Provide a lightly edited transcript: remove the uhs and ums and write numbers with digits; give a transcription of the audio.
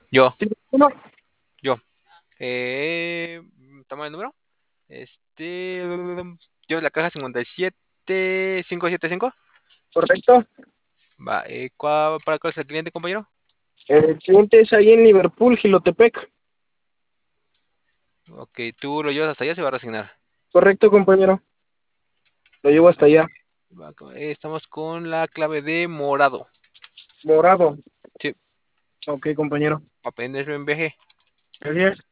Yo, Sí, uno. yo. Toma el número. Yo la caja 57575. Correcto. Va, ¿para cuál es el cliente, compañero? El cliente es ahí en Liverpool, Gilotepec. Ok, tú lo llevas hasta allá, se va a resignar. Correcto, compañero. Lo llevo hasta allá. Estamos con la clave de morado. Morado. Sí, Ok, compañero. aprenderlo en VG. Gracias.